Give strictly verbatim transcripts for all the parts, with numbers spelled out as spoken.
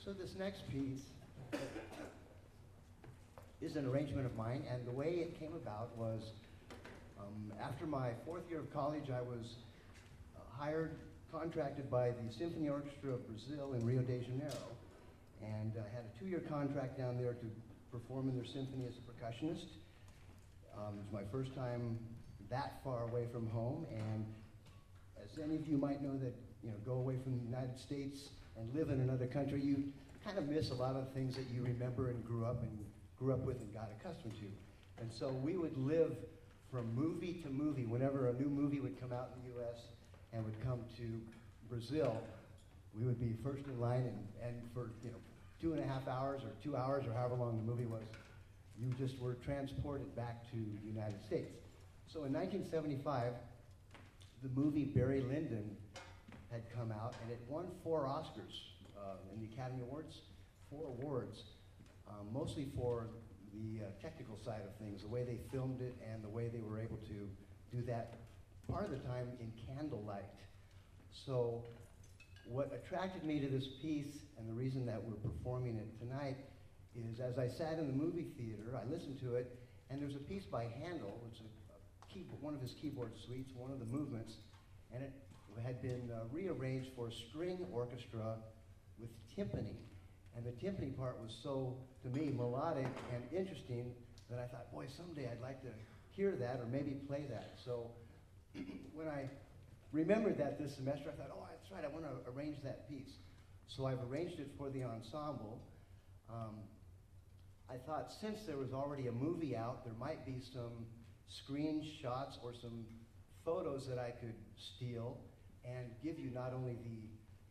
So this next piece is an arrangement of mine, and the way it came about was um, after my fourth year of college, I was uh, hired, contracted by the Symphony Orchestra of Brazil in Rio de Janeiro, and I had a two-year contract down there to perform in their symphony as a percussionist. Um, it was my first time that far away from home, and as any of you might know that you know go away from the United States and live in another country, you kind of miss a lot of the things that you remember and grew up and grew up with and got accustomed to. And so we would live from movie to movie. Whenever a new movie would come out in the U S and would come to Brazil, we would be first in line, and, and for you know two and a half hours or two hours or however long the movie was, you just were transported back to the United States. So in nineteen seventy-five, the movie Barry Lyndon had come out, and it won four Oscars uh, in the Academy Awards, four awards, um, mostly for the uh, technical side of things, the way they filmed it and the way they were able to do that part of the time in candlelight. So what attracted me to this piece, and the reason that we're performing it tonight, is as I sat in the movie theater, I listened to it, and there's a piece by Handel, which is a, a keyboard, one of his keyboard suites, one of the movements, and it had been uh, rearranged for a string orchestra with timpani. And the timpani part was so, to me, melodic and interesting that I thought, boy, someday I'd like to hear that or maybe play that. So when I remembered that this semester, I thought, oh, that's right, I want to arrange that piece. So I've arranged it for the ensemble. Um, I thought since there was already a movie out, there might be some screenshots or some photos that I could steal and give you not only the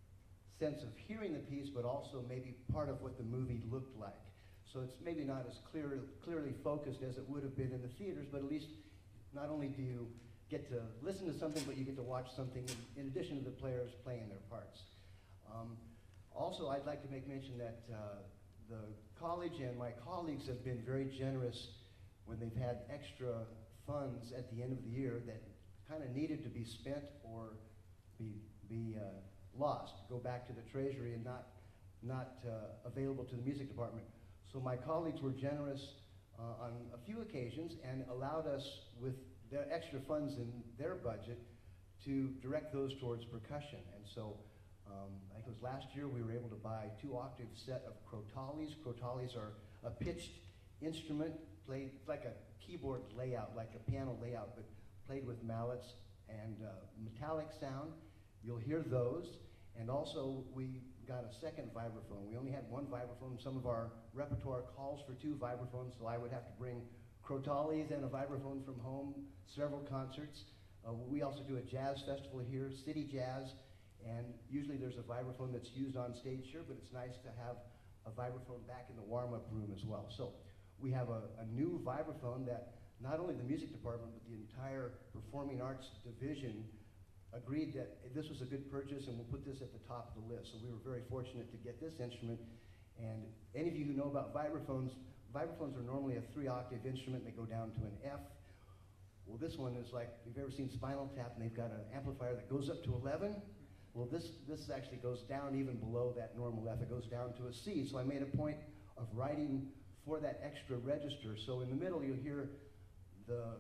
sense of hearing the piece, but also maybe part of what the movie looked like. So it's maybe not as clear, clearly focused as it would have been in the theaters, but at least not only do you get to listen to something, but you get to watch something in, in addition to the players playing their parts. Um, also, I'd like to make mention that uh, the college and my colleagues have been very generous when they've had extra funds at the end of the year that kind of needed to be spent or be, be uh, lost, go back to the treasury and not, not uh, available to the music department. So my colleagues were generous uh, on a few occasions and allowed us, with their extra funds in their budget, to direct those towards percussion. And so um, I think it was last year we were able to buy a two-octave set of crotales. Crotales are a pitched instrument, played like a keyboard layout, like a piano layout, but played with mallets and uh, metallic sound. You'll hear those. And also, we got a second vibraphone. We only had one vibraphone. Some of our repertoire calls for two vibraphones, so I would have to bring crotales and a vibraphone from home, several concerts. Uh, we also do a jazz festival here, City Jazz, and usually there's a vibraphone that's used on stage here, but it's nice to have a vibraphone back in the warm-up room as well. So we have a, a new vibraphone that not only the music department, but the entire performing arts division agreed that this was a good purchase and we'll put this at the top of the list. So we were very fortunate to get this instrument. And any of you who know about vibraphones, vibraphones are normally a three-octave instrument. They go down to an F. Well, this one is like, if you've ever seen Spinal Tap, and they've got an amplifier that goes up to eleven. Well, this, this actually goes down even below that normal F. It goes down to a C. So I made a point of writing for that extra register. So in the middle, you'll hear the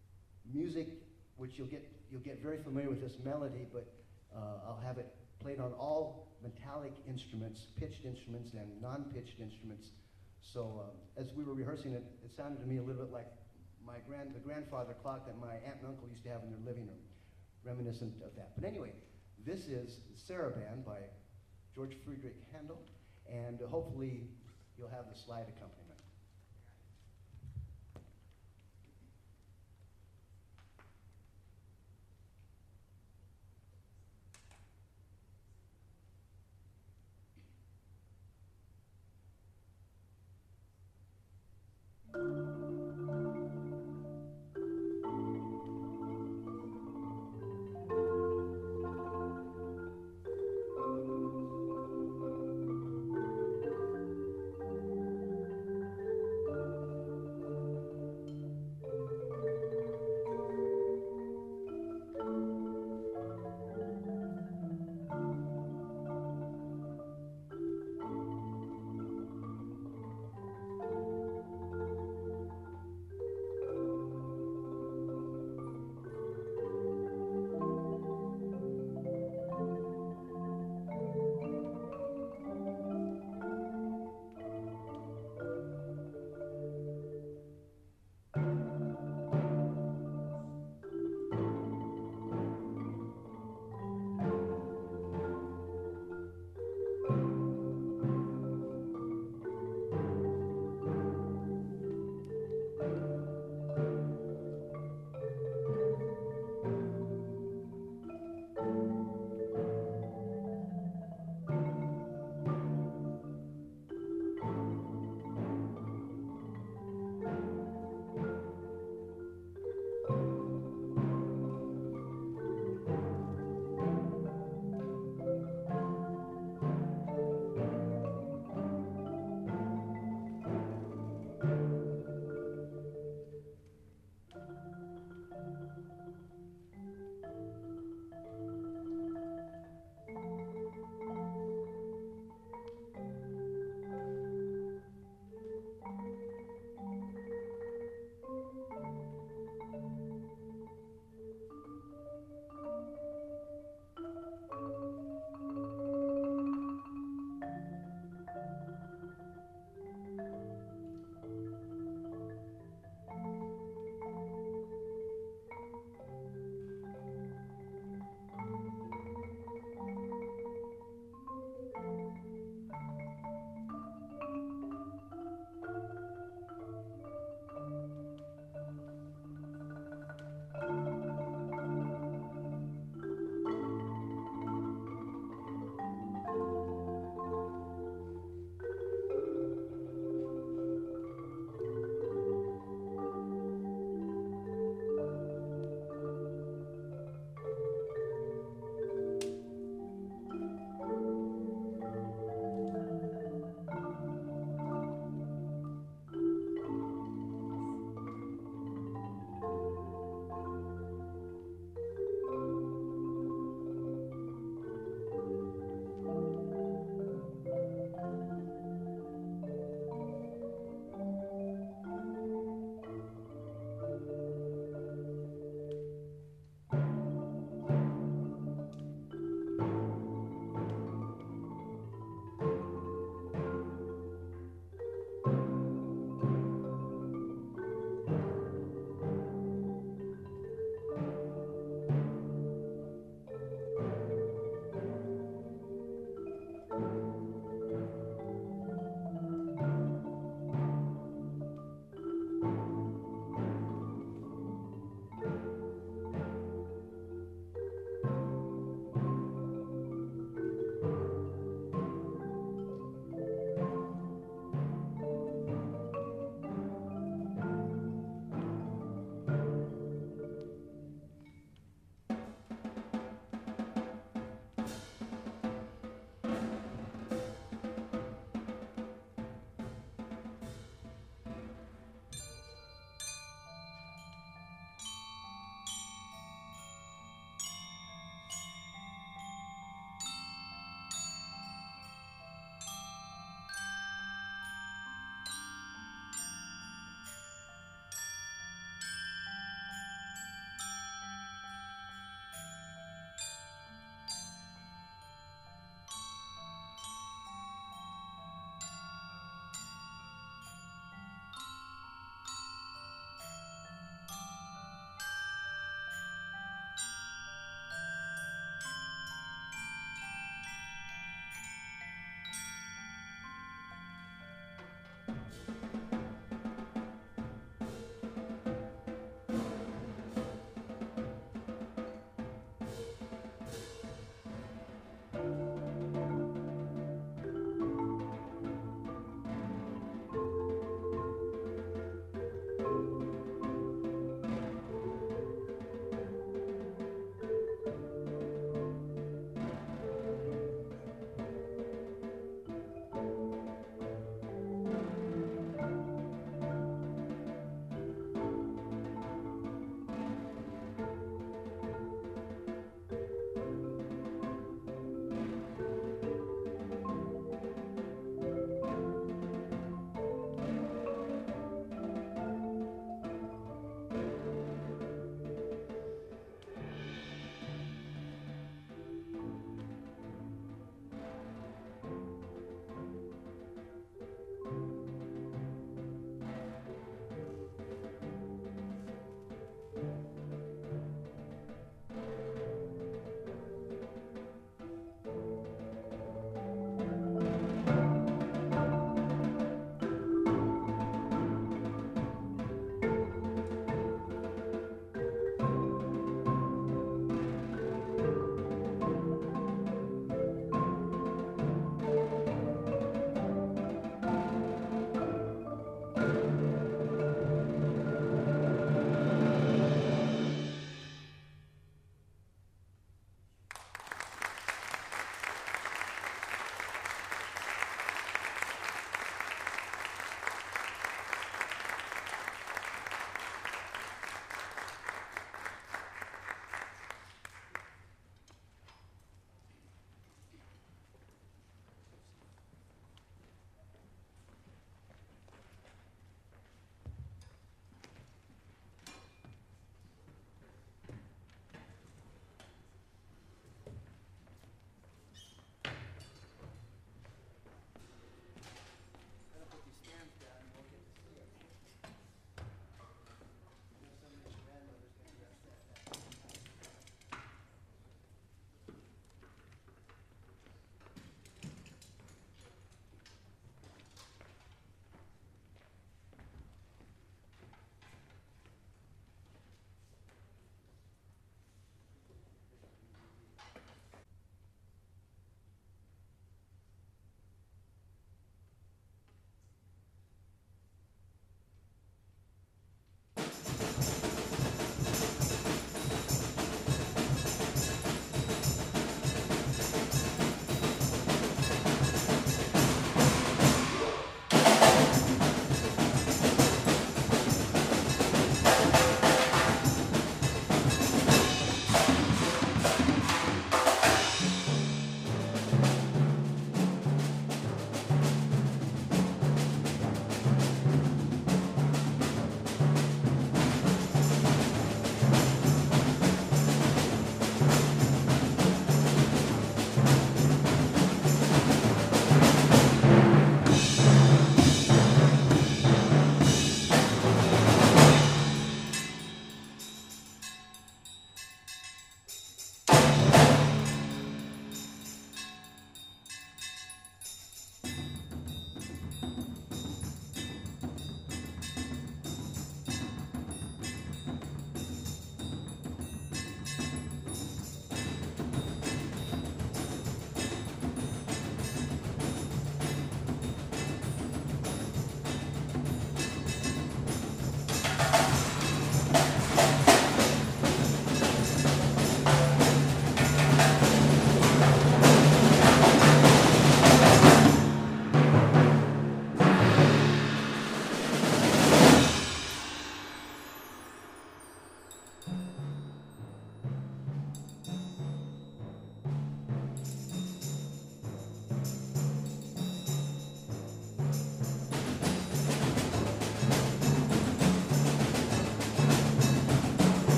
music, which you'll get, you'll get very familiar with this melody, but uh, I'll have it played on all metallic instruments, pitched instruments and non-pitched instruments. So um, as we were rehearsing it, it sounded to me a little bit like my grand, the grandfather clock that my aunt and uncle used to have in their living room, reminiscent of that. But anyway, this is Saraband by George Friedrich Handel, and hopefully you'll have the slide accompaniment.